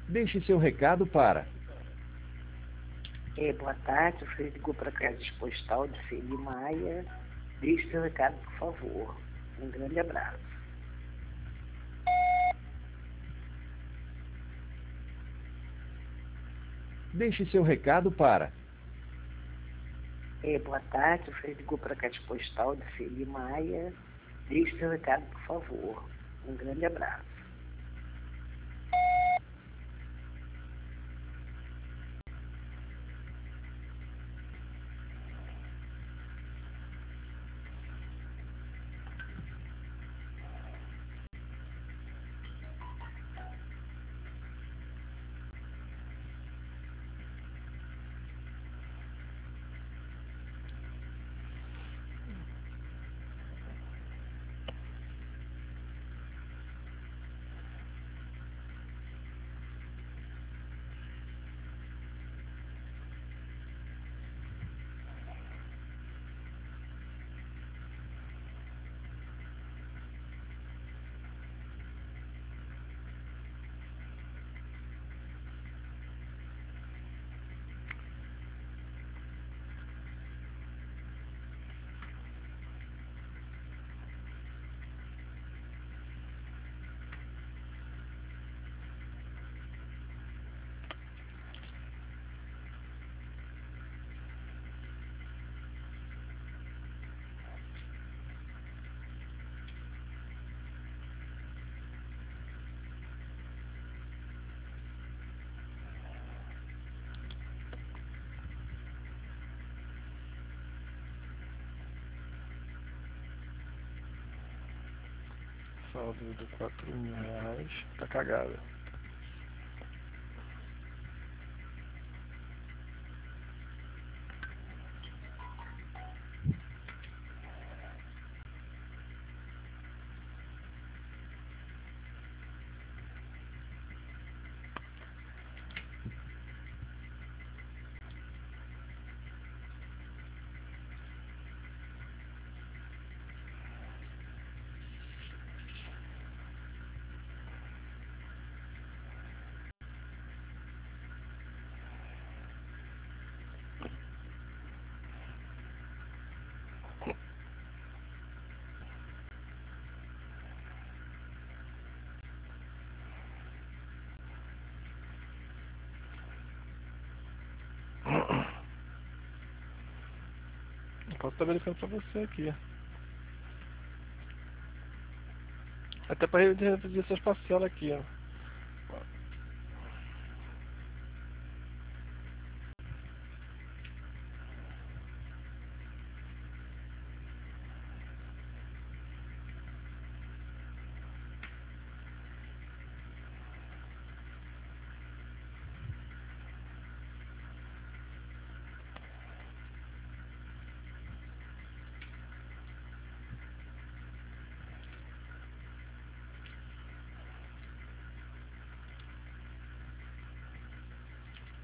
Deixe seu recado para Boa tarde, você ligou para a Caixa Postal de Celi Maia. Deixe seu recado, por favor. Um grande abraço. Deixe seu recado para Boa tarde, você ligou para a Caixa Postal de Celi Maia. Deixe seu recado, por favor. Um grande abraço. Saldo de R$ 4.000. Tá cagada. Eu posso estar verificando pra você aqui. Até pra reduzir essas parcelas aqui, ó.